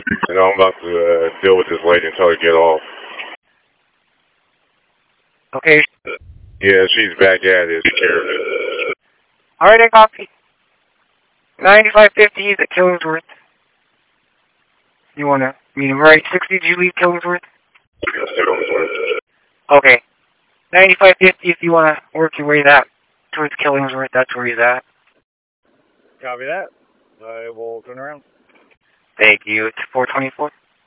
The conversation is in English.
And I'm about to deal with this lady and tell her to get off. Okay. Yeah, she's back at it. Alright, I copy. 9550 is at Killingsworth. You wanna meet him right? 60, did you leave Killingsworth? Okay. 9550 if you wanna work your way towards Killingsworth, that's where he's at. Copy that. I will turn around. Thank you. It's 424.